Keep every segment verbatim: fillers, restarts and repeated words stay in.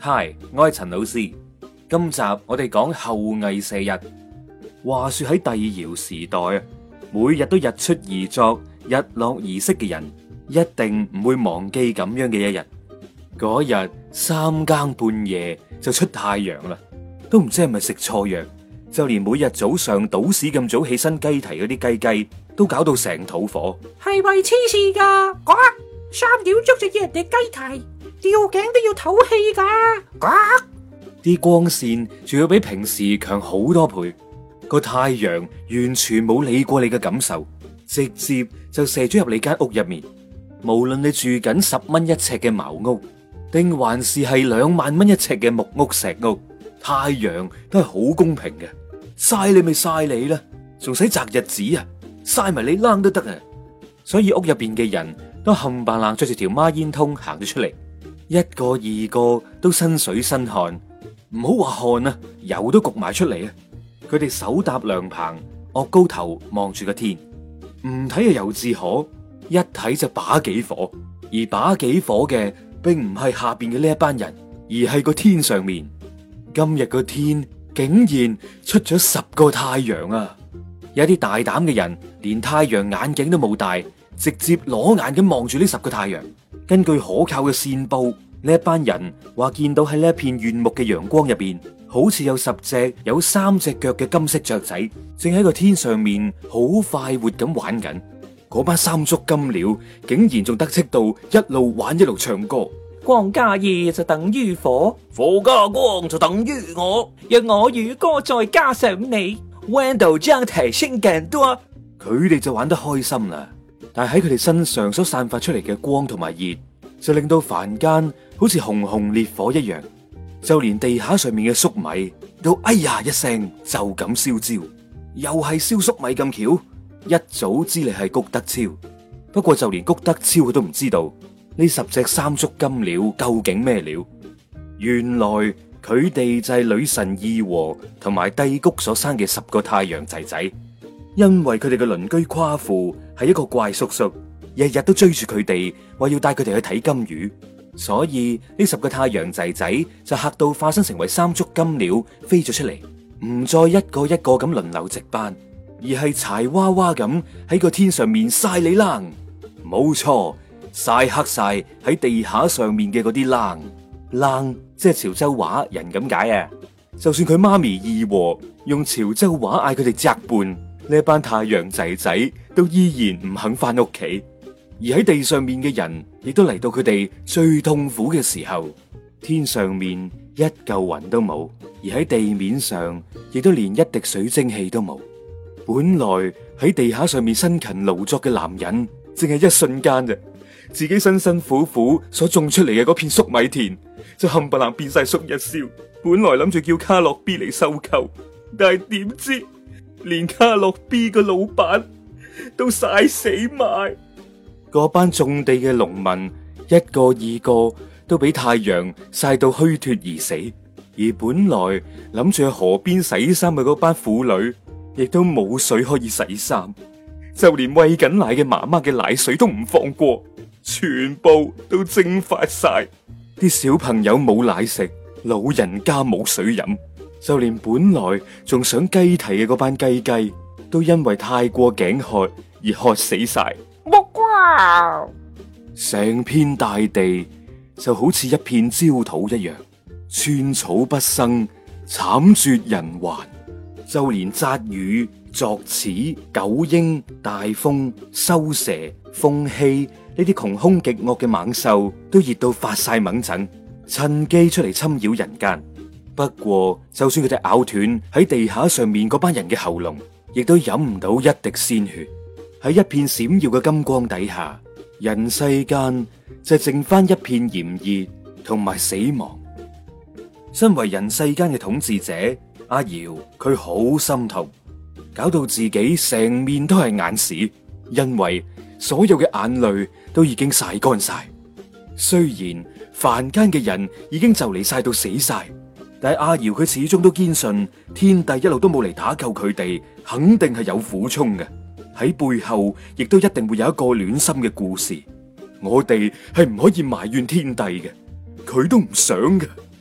Hi，我係陳老師。今集我哋講后羿射日。話說喺帝堯時代啊，每日都日出而作、日落而息嘅人，一定唔會忘記咁樣嘅一日。嗰日三更半夜就出太陽啦，都唔知係咪食錯藥，就連每日早上倒屎咁早起身雞啼嗰啲雞雞，都搞到成肚火。 係咪黐線噶？呱！三秒鐘就要人哋雞啼，吊頸都要唞氣噶。呱！ 啲光線仲要比平時強好多倍，個太陽完全冇理過你嘅感受，直接就射咗入你間屋入面。無論你住緊十蚊一尺嘅茅屋，定還是係兩萬蚊一尺嘅木屋石屋，太陽都係好公平嘅。曬你咪曬你啦，仲使擇日子啊？曬埋你冷都得啊！所以屋入邊嘅人都冚唪唥着住條孖煙通行咗出嚟，一個二個都身水身汗，唔好話汗啊，油都焗埋出嚟啊！佢哋手搭涼棚，岳高頭望住個天，唔睇就猶自可，一睇就把幾火。而把幾火嘅並唔係下邊嘅呢一班人，而係個天上面。今日個天竟然出咗十個太陽啊！有啲大膽嘅人連太陽眼鏡都冇戴，直接裸眼咁望住呢十個太陽。根據可靠嘅線報，呢一班人話見到喺呢一片炫目嘅陽光入邊，好似有十隻有三隻腳嘅金色雀仔，正喺個天上面好快活咁玩緊。嗰班三足金鳥竟然仲得戚到一路玩一路唱歌。 光加熱就等於火， 火加光就等於我， 讓我與歌再加上你，溫度將提升更多。 佢哋就玩得開心啦，但係喺佢哋身上所散發出嚟嘅光同埋熱，就令到凡間好似熊熊烈火一樣，就連地下上面嘅粟米都哎呀一聲就咁燒焦。又係燒粟米咁巧，一早知你係谷德超，不過就連谷德超佢都唔知道呢十隻三足金鳥究竟咩料。原來佢哋就係女神羲和同埋帝谷所生嘅十個太陽仔仔。因為佢哋嘅鄰居夸父係一個怪叔叔，日日都追住佢哋，話要帶佢哋去睇金魚，所以呢十個太陽仔仔就嚇到化身成為三足金鳥飛咗出嚟，唔再一個一個咁輪流值班，而係柴娃娃咁喺個天上面曬你冷。冇錯，曬黑晒喺地下上面嘅嗰啲冷冷，即係潮州話人咁解啊！就算佢媽咪羲和用潮州話嗌佢哋擇伴，呢班太陽仔仔都依然唔肯翻屋企，而喺地上面嘅人亦都嚟到佢哋最痛苦嘅時候。天上面一嚿雲都冇，而喺地面上亦都連一滴水蒸氣都冇。本來喺地下上面辛勤勞作嘅男人，淨係一瞬間啫，自己辛辛苦苦所種出嚟嘅嗰片粟米田就冚唪唥變晒粟一燒。本來諗住叫卡樂 B 嚟收購，但係點知連卡樂 B 個老闆都曬死埋。嗰班種地嘅農民一個二個都俾太陽曬到虛脫而死，而本來諗住去河邊洗衫嘅嗰班婦女亦都冇水可以洗衫，就連餵緊奶嘅媽媽嘅奶水都唔放過，全部都蒸發晒。啲小朋友冇奶食，老人家冇水飲，就連本來仲想雞啼嘅嗰班雞雞都因為太過頸渴而渴死晒。 木瓜， 成片大地就好似一片焦土一樣，寸草不生，慘絕人寰。就連紮羽、作齒、九嬰、大風、修蛇、風欺呢啲窮凶極惡嘅猛獸都熱到發晒猛疹，趁機出嚟侵擾人間。不過就算佢哋咬斷喺地下上面嗰班人嘅喉嚨，亦都飲唔到一滴鮮血。喺一片閃耀嘅金光底下，人世間就剩翻一片炎熱同埋死亡。身為人世間嘅統治者，阿堯佢好心痛，搞到自己成面都係眼屎，因為所有嘅眼淚都已經曬乾晒。雖然凡間嘅人已經就嚟曬到死晒，但係阿堯佢始終都堅信天帝一路都冇嚟打救佢哋，肯定係有苦衷嘅。喺背後亦都一定會有一個暖心嘅故事。我哋係唔可以埋怨天帝嘅，佢都唔想嘅。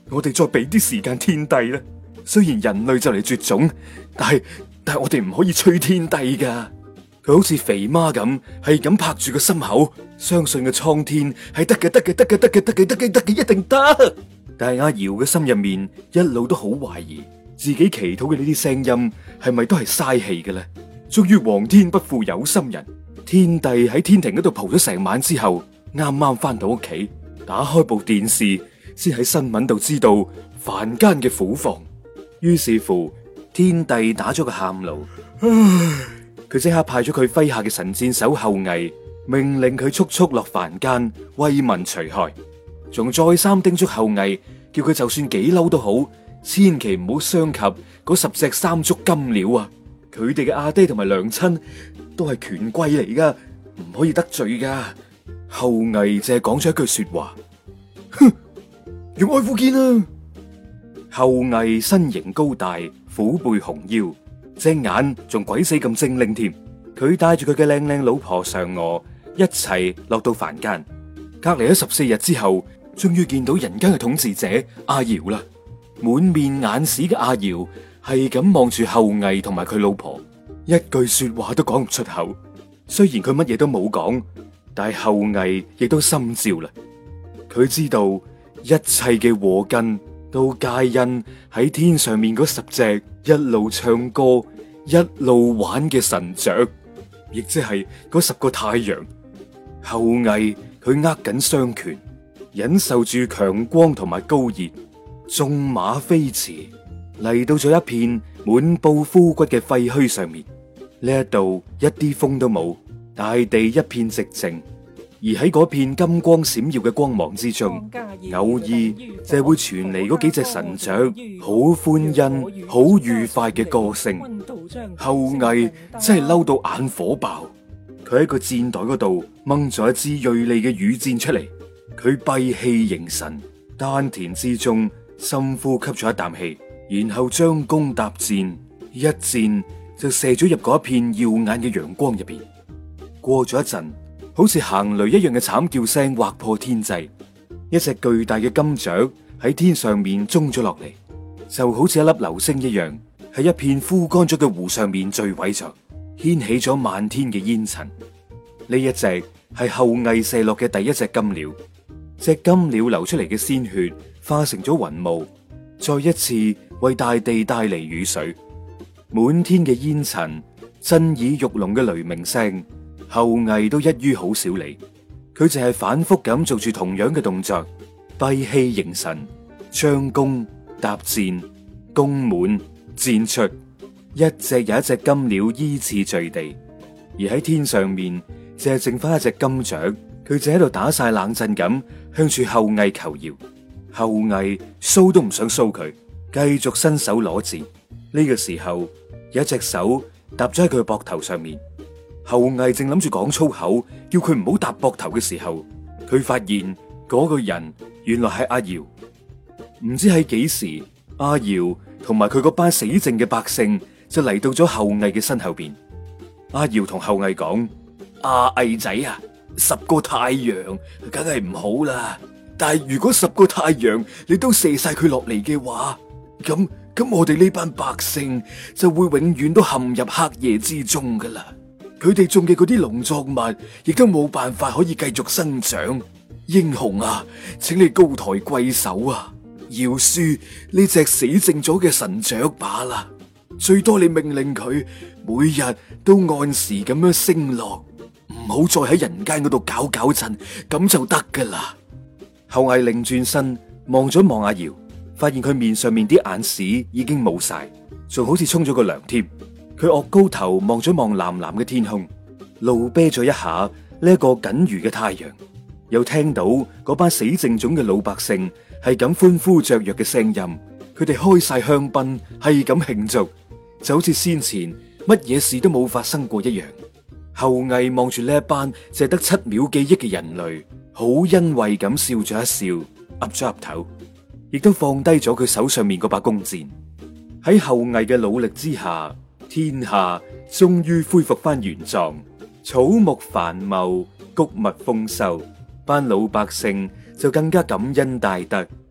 我哋再俾啲時間天帝啦。雖然人類就嚟絕種，但係但係我哋唔可以催天帝噶。佢好似肥媽咁，係咁拍住個心口，相信個蒼天係得嘅，得嘅，得嘅，得嘅，得嘅，得嘅，得嘅，一定得。但係阿瑤嘅心入面一路都好懷疑，自己祈禱嘅呢啲聲音係咪都係嘥氣嘅咧？終於皇天不負有心人，天帝喺天庭嗰度蒲咗成晚之後，啱啱翻到屋企，打開部電視，先喺新聞度知道凡間嘅苦況。於是乎，天帝打咗個喊路，佢即刻派咗佢麾下嘅神箭手后羿，命令佢速速落凡間為民除害，仲再三叮囑后羿，叫佢就算幾嬲都好，千祈唔好傷及嗰十隻三足金鳥啊！佢哋嘅阿爹同埋娘親都係權貴嚟噶，唔可以得罪噶。后羿淨係講咗一句說話：哼，用愛護劍啊！后羿身形高大，虎背熊腰，隻眼仲鬼死咁精靈添。佢帶住佢嘅靚靚老婆嫦娥一齊落到凡間，隔離咗十四日之後，終於見到人間嘅統治者阿瑤啦。滿面眼屎嘅阿瑤係咁望住后羿同埋佢老婆，一句說話都講唔出口。雖然佢乜嘢都冇講，但係后羿亦都心照啦。佢知道一切嘅禍根都皆因喺天上面嗰十隻一路唱歌一路玩嘅神雀，亦即係嗰十個太陽。后羿佢握緊雙拳，忍受住強光同埋高熱，縱馬飛馳嚟到咗一片滿布枯骨嘅廢墟上面。呢一度一啲風都冇，大地一片寂靜。而喺嗰片金光閃耀嘅光芒之中，偶爾就係會傳嚟嗰幾隻神雀好歡欣、好愉快嘅歌聲。后羿真係嬲到眼火爆，佢喺個箭袋嗰度掹咗一支銳利嘅羽箭出嚟，佢閉氣凝神，丹田之中深呼吸咗一啖氣，然後將弓搭箭，一箭就射咗入嗰一片耀眼嘅陽光入邊。過咗一陣，好似行雷一樣嘅慘叫聲劃破天際，一隻巨大嘅金雀喺天上面中咗落嚟，就好似一粒流星一樣，喺一片枯乾咗嘅湖上面墜毀咗，掀起咗漫天嘅煙塵。呢一隻係后羿射落嘅第一隻金鳥，隻金鳥流出嚟嘅鮮血化成咗雲霧，再一次為大地帶嚟雨水。滿天嘅煙塵，震耳欲聾嘅雷鳴聲，后羿都一於好少理，佢淨係反覆咁做住同樣嘅動作，閉氣凝神，將弓搭箭，弓滿箭出，一隻又一隻金鳥依次墜地，而喺天上面淨係剩翻一隻金雀，佢就喺度打晒冷震咁向住后羿求饒。后羿搔都唔想搔佢，繼續伸手攞箭。呢個時候有一隻手搭咗喺佢膊頭上面。后羿正諗住講粗口，叫佢唔好搭膊頭嘅時候，佢發現嗰個人原來係阿瑤。唔知喺幾時，阿瑤同埋佢嗰班死剩嘅百姓就嚟到咗后羿嘅身後邊。阿瑤同后羿講：阿羿仔啊，十個太陽梗係唔好啦，但係如果十個太陽你都射晒佢落嚟嘅話，咁咁我哋呢班百姓就會永遠都陷入黑夜之中噶啦。佢哋種嘅嗰啲農作物亦都冇辦法可以繼續生長。英雄啊，請你高抬貴手啊，饒恕呢隻死剩咗嘅神雀罷啦。最多你命令佢每日都按時咁樣升落，唔好再喺人間嗰度搞搞震，咁就得噶啦。后羿擰轉身望咗望阿瑤，發現佢面上面啲眼屎已經冇晒，仲好似沖咗個涼添。佢岳高頭望咗望藍藍嘅天空，怒啤咗一下呢一個僅餘嘅太陽，又聽到嗰班死剩種嘅老百姓係咁歡呼雀躍嘅聲音，佢哋開晒香檳，係咁慶祝，就好似先前乜嘢事都冇發生過一樣。后羿望住呢一班淨係得七秒記憶嘅人類，好欣慰咁笑咗一笑，岌咗岌頭，亦都放低咗佢手上面嗰把弓箭。喺后羿嘅努力之下，天下終於恢復翻原狀，草木繁茂，穀物豐收，班老百姓就更加感恩戴德，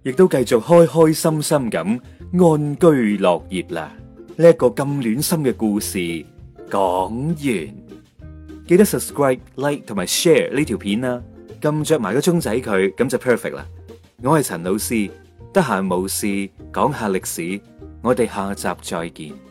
亦都繼續開開心心咁安居樂業啦。呢一個咁暖心嘅故事講完，記得 subscribe、like 同埋 share 呢條片啦，撳着埋個鐘仔佢，咁就 perfect 啦。我係陳老師，得閒無事講下歷史，我哋下集再見。